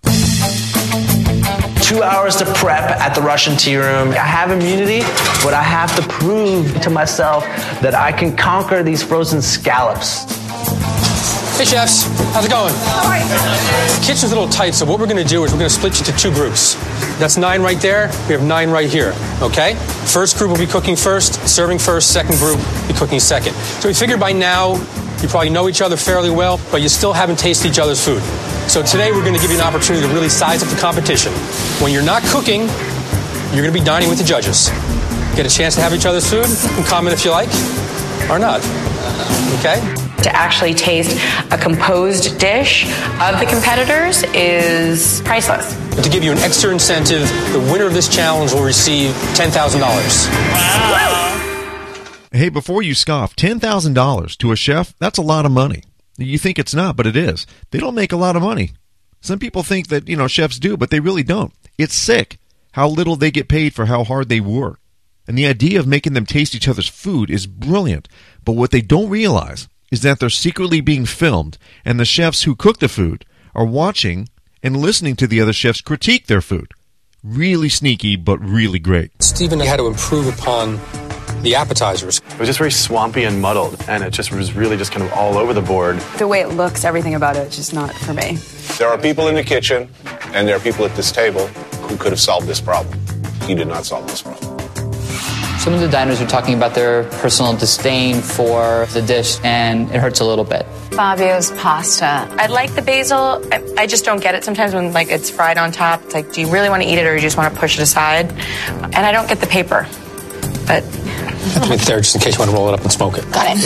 2 hours to prep at the Russian tea room. I have immunity, but I have to prove to myself that I can conquer these frozen scallops. Hey, chefs. How's it going? All right. The kitchen's a little tight, so what we're going to do is we're going to split you into 2 groups. That's 9 right there. We have 9 right here, okay? First group will be cooking first, serving first. Second group will be cooking second. So we figured by now you probably know each other fairly well, but you still haven't tasted each other's food. So today we're going to give you an opportunity to really size up the competition. When you're not cooking, you're going to be dining with the judges. Get a chance to have each other's food. You can comment if you like or not, okay? To actually taste a composed dish of the competitors is priceless. But to give you an extra incentive, the winner of this challenge will receive $10,000. Wow. Hey, before you scoff, $10,000 to a chef, that's a lot of money. You think it's not, but it is. They don't make a lot of money. Some people think that, chefs do, but they really don't. It's sick how little they get paid for how hard they work. And the idea of making them taste each other's food is brilliant. But what they don't realize is that they're secretly being filmed, and the chefs who cook the food are watching and listening to the other chefs critique their food. Really sneaky, but really great. Stephen had to improve upon the appetizers. It was just very swampy and muddled, and it just was really just kind of all over the board. The way it looks, everything about it, just not for me. There are people in the kitchen, and there are people at this table who could have solved this problem. He did not solve this problem. Some of the diners are talking about their personal disdain for the dish, and it hurts a little bit. Fabio's pasta. I like the basil. I just don't get it sometimes when it's fried on top. It's like, do you really want to eat it or you just want to push it aside? And I don't get the paper. But have to be there just in case you want to roll it up and smoke it. Got it.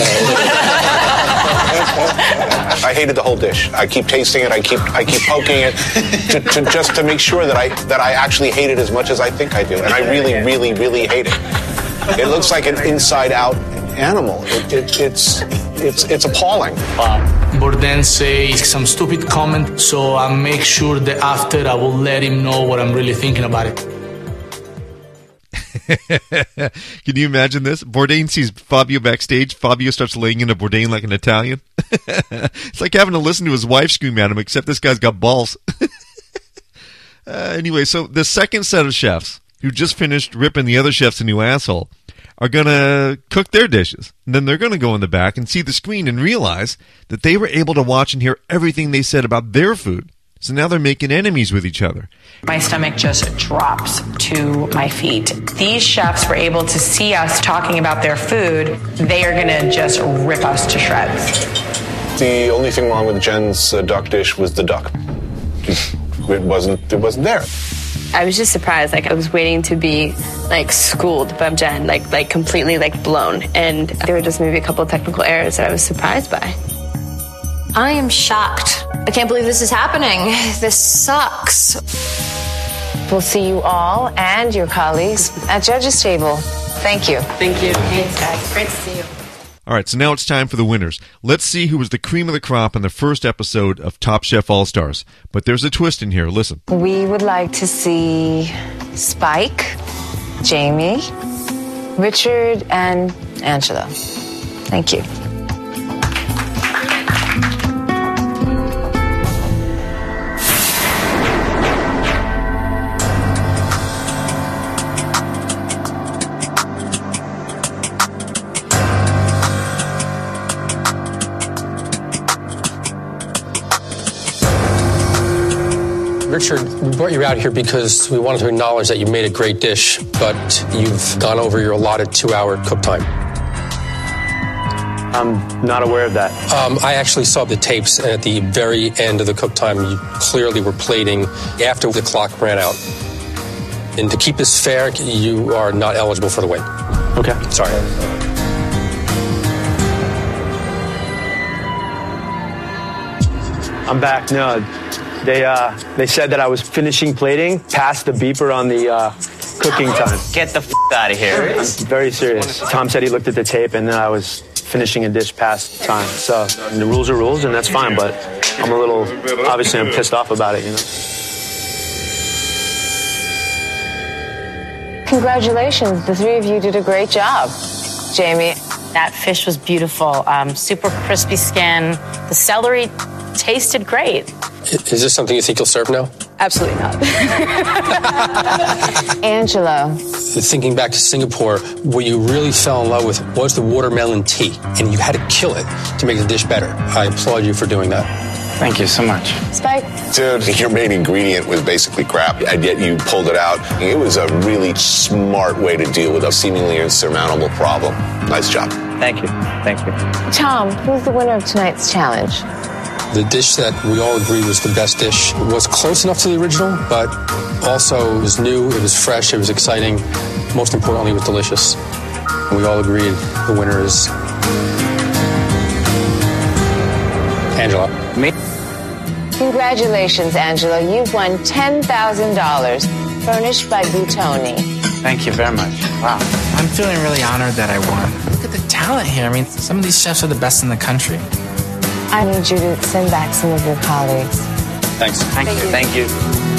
I hated the whole dish. I keep tasting it. I keep poking it just to make sure that I actually hate it as much as I think I do. And I really, really, really hate it. It looks like an inside-out animal. It's appalling. Bourdain says some stupid comment, so I make sure that after I will let him know what I'm really thinking about it. Can you imagine this? Bourdain sees Fabio backstage. Fabio starts laying into Bourdain like an Italian. It's like having to listen to his wife scream at him, except this guy's got balls. Anyway, so the second set of chefs who just finished ripping the other chefs a new asshole are going to cook their dishes. And then they're going to go in the back and see the screen and realize that they were able to watch and hear everything they said about their food. So now they're making enemies with each other. My stomach just drops to my feet. These chefs were able to see us talking about their food. They are going to just rip us to shreds. The only thing wrong with Jen's duck dish was the duck. It wasn't there. I was just surprised. I was waiting to be schooled by Jen, completely blown. And there were just maybe a couple of technical errors that I was surprised by. I am shocked. I can't believe this is happening. This sucks. We'll see you all and your colleagues at judges' table. Thank you. Thank you. Thanks, guys. Great to see you. All right, so now it's time for the winners. Let's see who was the cream of the crop in the first episode of Top Chef All-Stars. But there's a twist in here. Listen. We would like to see Spike, Jamie, Richard, and Angela. Thank you. Richard, we brought you out here because we wanted to acknowledge that you made a great dish, but you've gone over your allotted 2-hour cook time. I'm not aware of that. I actually saw the tapes, and at the very end of the cook time, you clearly were plating after the clock ran out. And to keep this fair, you are not eligible for the win. Okay. Sorry. I'm back. No, they said that I was finishing plating past the beeper on the cooking time. Get the out of here. I'm very serious. Tom said he looked at the tape and then I was finishing a dish past time. So the rules are rules and that's fine, but I'm a little, obviously I'm pissed off about it, Congratulations. The three of you did a great job. Jamie. That fish was beautiful. Super crispy skin. The celery tasted great. Is this something you think you'll serve now? Absolutely not. Angela. Thinking back to Singapore, what you really fell in love with was the watermelon tea, and you had to kill it to make the dish better. I applaud you for doing that. Thank you so much. Spike. Dude, your main ingredient was basically crap, and yet you pulled it out. It was a really smart way to deal with a seemingly insurmountable problem. Nice job. Thank you. Thank you. Tom, who's the winner of tonight's challenge? The dish that we all agreed was the best dish was close enough to the original, but also it was new, it was fresh, it was exciting. Most importantly, it was delicious. And we all agreed the winner is Angela. Me? Congratulations, Angela. You've won $10,000, furnished by Buitoni. Thank you very much. Wow. I'm feeling really honored that I won. Look at the talent here. I mean, some of these chefs are the best in the country. I need you to send back some of your colleagues. Thanks. Thank you.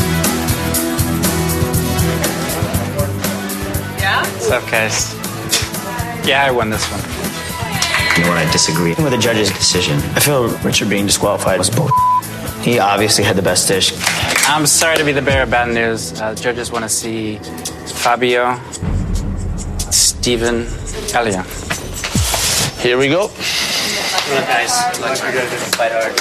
Yeah? What's up, guys? Yeah, I won this one. When I disagree with the judge's decision, I feel Richard being disqualified was bull. He obviously had the best dish. I'm sorry to be the bearer of bad news. Judges want to see Fabio, Steven, Elia. Here we go. Good luck, guys. Good luck. Fight hard.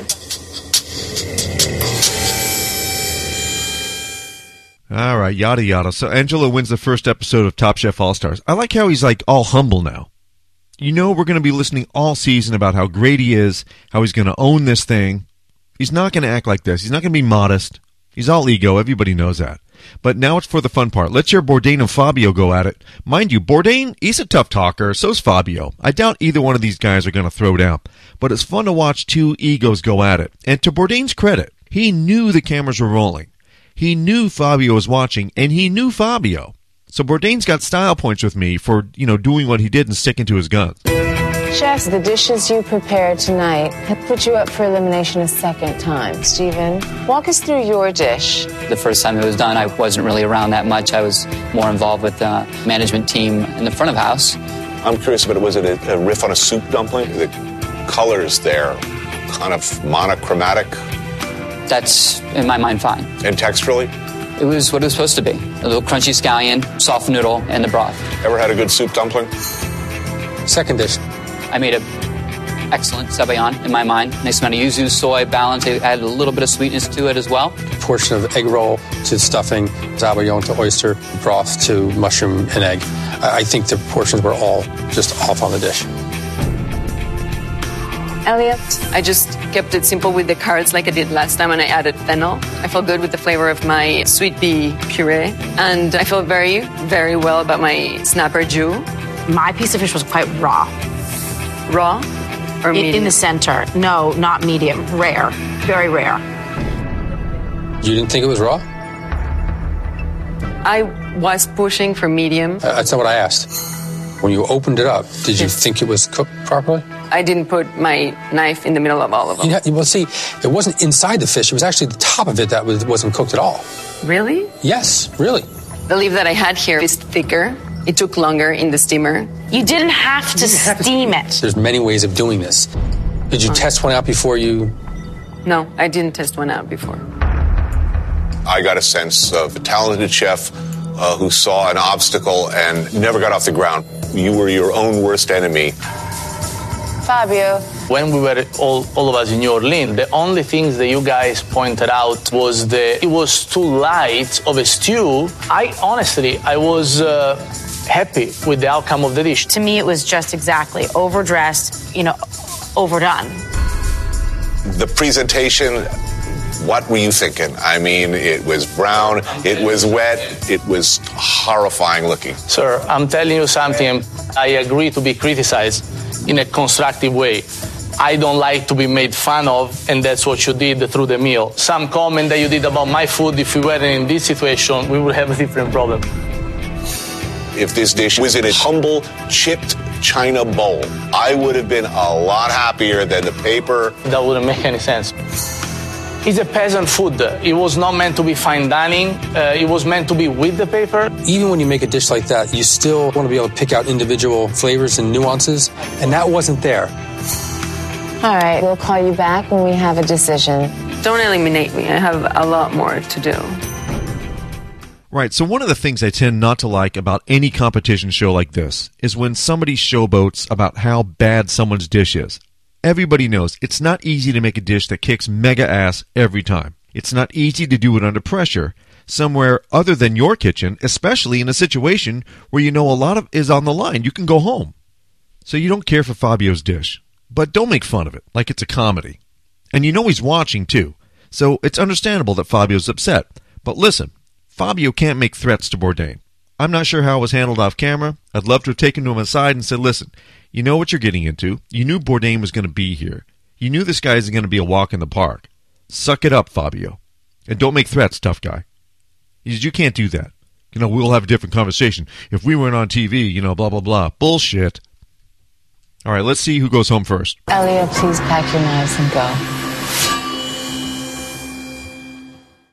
All right, yada yada. So Angelo wins the first episode of Top Chef All-Stars. I like how he's like all humble now. You know we're going to be listening all season about how great he is, how he's going to own this thing. He's not going to act like this. He's not going to be modest. He's all ego. Everybody knows that. But now it's for the fun part. Let's hear Bourdain and Fabio go at it. Mind you, Bourdain, he's a tough talker. So's Fabio. I doubt either one of these guys are going to throw down. But it's fun to watch two egos go at it. And to Bourdain's credit, he knew the cameras were rolling. He knew Fabio was watching, and he knew Fabio. So Bourdain's got style points with me for, doing what he did and sticking to his guns. Chefs, the dishes you prepared tonight have put you up for elimination a second time. Steven, walk us through your dish. The first time it was done, I wasn't really around that much. I was more involved with the management team in the front of house. I'm curious about it. Was it a riff on a soup dumpling? The colors there, kind of monochromatic. That's, in my mind, fine. And texturally? It was what it was supposed to be. A little crunchy scallion, soft noodle, and the broth. Ever had a good soup dumpling? Second dish. I made an excellent sabayon, in my mind. Nice amount of yuzu, soy, balance. It added a little bit of sweetness to it as well. A portion of egg roll to stuffing, sabayon to oyster, broth to mushroom and egg. I think the portions were all just off on the dish. Elliot, I just kept it simple with the carrots like I did last time, and I added fennel. I feel good with the flavor of my sweet pea puree, and I feel very, very well about my snapper jus. My piece of fish was quite raw. Raw or medium? In the center. No, not medium. Rare. Very rare. You didn't think it was raw? I was pushing for medium. That's not what I asked. When you opened it up, did you think it was cooked properly? I didn't put my knife in the middle of all of them. Well, see, it wasn't inside the fish. It was actually the top of it that wasn't cooked at all. Really? Yes, really. The leaf that I had here is thicker. It took longer in the steamer. You didn't have to steam it. There's many ways of doing this. Did you test one out before you... No, I didn't test one out before. I got a sense of a talented chef who saw an obstacle and never got off the ground. You were your own worst enemy. Fabio. When we were all of us in New Orleans, the only things that you guys pointed out was it was too light of a stew. I was happy with the outcome of the dish. To me, it was just exactly overdressed, overdone. The presentation, what were you thinking? I mean, it was brown, it was wet, it was horrifying looking. Sir, I'm telling you something. I agree to be criticized in a constructive way. I don't like to be made fun of, and that's what you did through the meal. Some comment that you did about my food, if we weren't in this situation, we would have a different problem. If this dish was in a humble, chipped china bowl, I would have been a lot happier than the paper. That wouldn't make any sense. It's a peasant food. It was not meant to be fine dining. It was meant to be with the paper. Even when you make a dish like that, you still want to be able to pick out individual flavors and nuances, and that wasn't there. All right, we'll call you back when we have a decision. Don't eliminate me. I have a lot more to do. Right, so one of the things I tend not to like about any competition show like this is when somebody showboats about how bad someone's dish is. Everybody knows it's not easy to make a dish that kicks mega ass every time. It's not easy to do it under pressure, somewhere other than your kitchen, especially in a situation where you know a lot of is on the line. You can go home. So you don't care for Fabio's dish, but don't make fun of it like it's a comedy. And you know he's watching too, so it's understandable that Fabio's upset. But listen, Fabio can't make threats to Bourdain. I'm not sure how it was handled off camera. I'd love to have taken him aside and said, listen, you know what you're getting into. You knew Bourdain was going to be here. You knew this guy isn't going to be a walk in the park. Suck it up, Fabio. And don't make threats, tough guy. You can't do that. We'll have a different conversation. If we weren't on TV, blah, blah, blah. Bullshit. All right, let's see who goes home first. Elia, please pack your knives and go.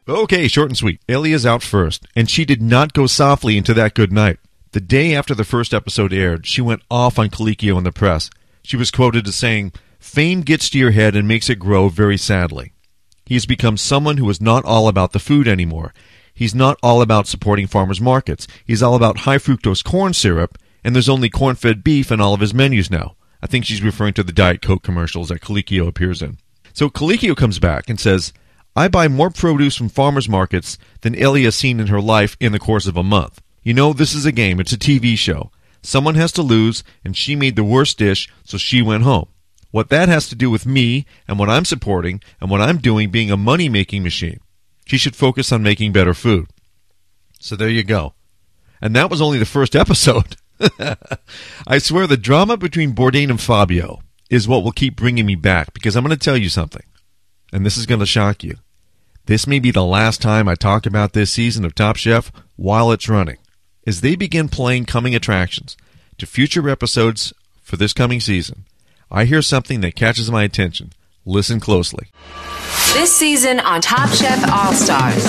Okay, short and sweet. Elia's out first, and she did not go softly into that good night. The day after the first episode aired, she went off on Colicchio in the press. She was quoted as saying, "Fame gets to your head and makes it grow very sadly. He has become someone who is not all about the food anymore. He's not all about supporting farmers markets. He's all about high fructose corn syrup, and there's only corn-fed beef in all of his menus now." I think she's referring to the Diet Coke commercials that Colicchio appears in. So Colicchio comes back and says, "I buy more produce from farmers markets than Elia has seen in her life in the course of a month. You know, this is a game. It's a TV show. Someone has to lose, and she made the worst dish, so she went home. What that has to do with me and what I'm supporting and what I'm doing being a money-making machine. She should focus on making better food." So there you go. And that was only the first episode. I swear the drama between Bourdain and Fabio is what will keep bringing me back, because I'm going to tell you something, and this is going to shock you. This may be the last time I talk about this season of Top Chef while it's running. As they begin playing coming attractions to future episodes for this coming season, I hear something that catches my attention. Listen closely. This season on Top Chef All-Stars.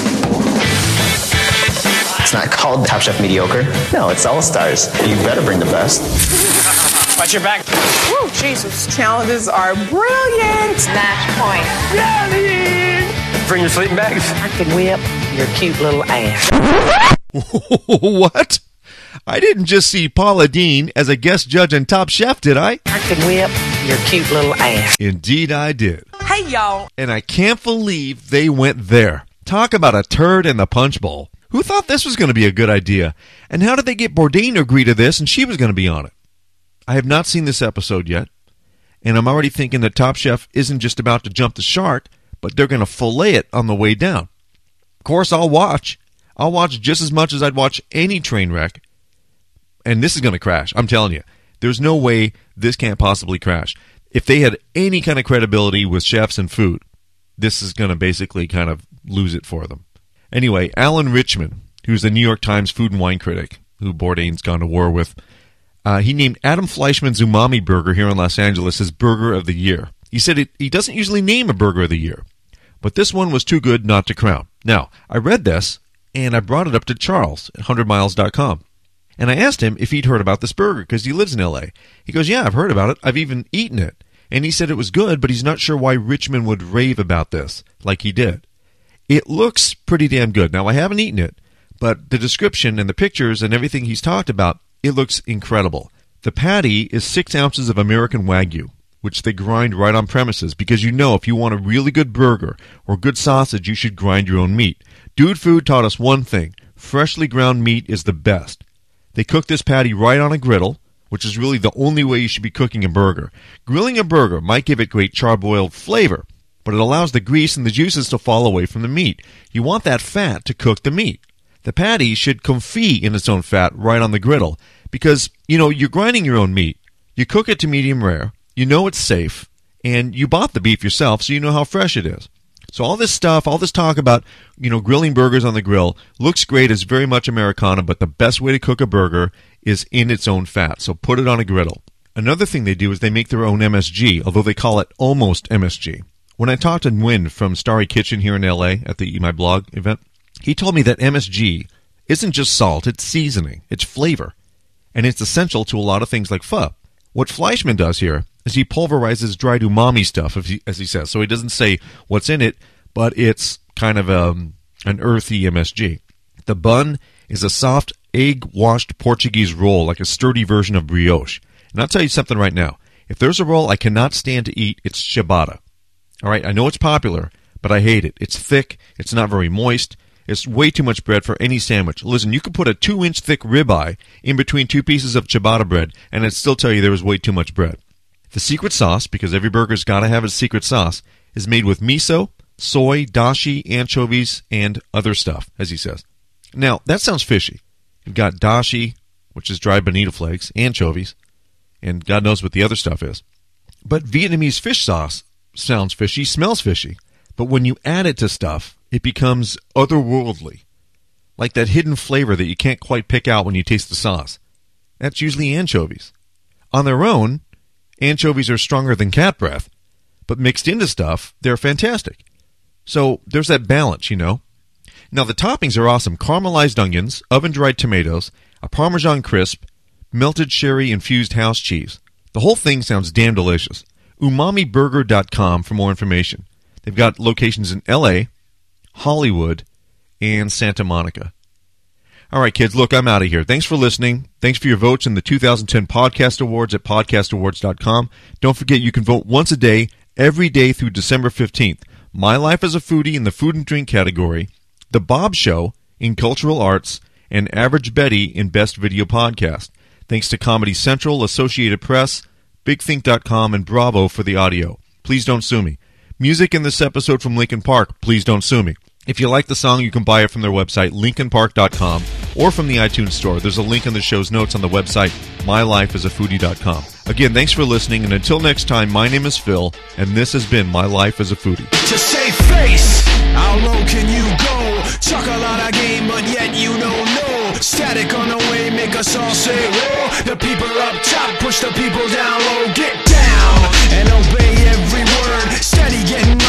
It's not called Top Chef Mediocre. No, it's All-Stars. You better bring the best. Watch your back. Woo, Jesus. Challenges are brilliant. Match point. Bring your sleeping bags. I can whip your cute little ass. What? I didn't just see Paula Deen as a guest judge on Top Chef, did I? I can whip your cute little ass. Indeed I did. Hey, y'all. And I can't believe they went there. Talk about a turd in the punch bowl. Who thought this was going to be a good idea? And how did they get Bourdain to agree to this and she was going to be on it? I have not seen this episode yet, and I'm already thinking that Top Chef isn't just about to jump the shark, but they're going to fillet it on the way down. Of course, I'll watch. I'll watch just as much as I'd watch any train wreck. And this is going to crash. I'm telling you. There's no way this can't possibly crash. If they had any kind of credibility with chefs and food, this is going to basically kind of lose it for them. Anyway, Alan Richman, who's the New York Times food and wine critic, who Bourdain's gone to war with, he named Adam Fleischman's Umami Burger here in Los Angeles his Burger of the Year. He said he doesn't usually name a Burger of the Year, but this one was too good not to crown. Now, I read this, and I brought it up to Charles at 100miles.com. And I asked him if he'd heard about this burger, because he lives in L.A. He goes, "Yeah, I've heard about it. I've even eaten it." And he said it was good, but he's not sure why Richman would rave about this like he did. It looks pretty damn good. Now, I haven't eaten it, but the description and the pictures and everything he's talked about, it looks incredible. The patty is 6 ounces of American Wagyu, which they grind right on premises, because you know if you want a really good burger or good sausage, you should grind your own meat. Dude Food taught us one thing. Freshly ground meat is the best. They cook this patty right on a griddle, which is really the only way you should be cooking a burger. Grilling a burger might give it great charboiled flavor, but it allows the grease and the juices to fall away from the meat. You want that fat to cook the meat. The patty should confit in its own fat right on the griddle, because, you know, you're grinding your own meat. You cook it to medium rare, you know it's safe, and you bought the beef yourself, so you know how fresh it is. So all this stuff, all this talk about, you know, grilling burgers on the grill looks great, is very much Americana, but the best way to cook a burger is in its own fat. So put it on a griddle. Another thing they do is they make their own MSG, although they call it almost MSG. When I talked to Nguyen from Starry Kitchen here in LA at the Eat My Blog event, he told me that MSG isn't just salt, it's seasoning, it's flavor, and it's essential to a lot of things like pho. What Fleischman does here is he pulverizes dried umami stuff, as he says. So he doesn't say what's in it, but it's kind of an earthy MSG. The bun is a soft, egg-washed Portuguese roll, like a sturdy version of brioche. And I'll tell you something right now. If there's a roll I cannot stand to eat, it's ciabatta. All right, I know it's popular, but I hate it. It's thick. It's not very moist. It's way too much bread for any sandwich. Listen, you could put a 2-inch thick ribeye in between 2 pieces of ciabatta bread, and it'd still tell you there was way too much bread. The secret sauce, because every burger's got to have its secret sauce, is made with miso, soy, dashi, anchovies, and other stuff, as he says. Now, that sounds fishy. You've got dashi, which is dried bonito flakes, anchovies, and God knows what the other stuff is. But Vietnamese fish sauce sounds fishy, smells fishy. But when you add it to stuff, it becomes otherworldly, like that hidden flavor that you can't quite pick out when you taste the sauce. That's usually anchovies. On their own, anchovies are stronger than cat breath, but mixed into stuff, they're fantastic. So there's that balance, you know. Now, the toppings are awesome. Caramelized onions, oven-dried tomatoes, a Parmesan crisp, melted sherry-infused house cheese. The whole thing sounds damn delicious. UmamiBurger.com for more information. They've got locations in L.A., Hollywood, and Santa Monica. All right, kids, look, I'm out of here. Thanks for listening. Thanks for your votes in the 2010 Podcast Awards at podcastawards.com. Don't forget you can vote once a day, every day through December 15th. My Life as a Foodie in the Food and Drink category, The Bob Show in Cultural Arts, and Average Betty in Best Video Podcast. Thanks to Comedy Central, Associated Press, BigThink.com, and Bravo for the audio. Please don't sue me. Music in this episode from Linkin Park. Please don't sue me. If you like the song, you can buy it from their website, linkinpark.com, or from the iTunes Store. There's a link in the show's notes on the website, mylifeasafoodie.com. Again, thanks for listening, and until next time, my name is Phil, and this has been My Life as a Foodie. To save face, how low can you go? Chuck a lot of game, but yet you don't know. Static on the way, make us all say, whoa. The people up top, push the people down low. Get down and obey every word. Steady getting